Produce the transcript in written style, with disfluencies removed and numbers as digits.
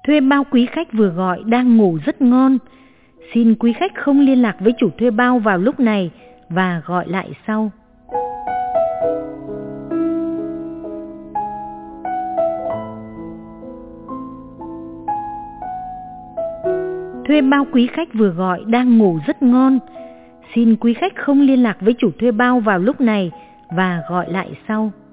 Thuê bao quý khách vừa gọi đang ngủ rất ngon. Xin quý khách không liên lạc với chủ thuê bao vào lúc này và gọi lại sau. Thuê bao quý khách vừa gọi đang ngủ rất ngon. Xin quý khách không liên lạc với chủ thuê bao vào lúc này và gọi lại sau.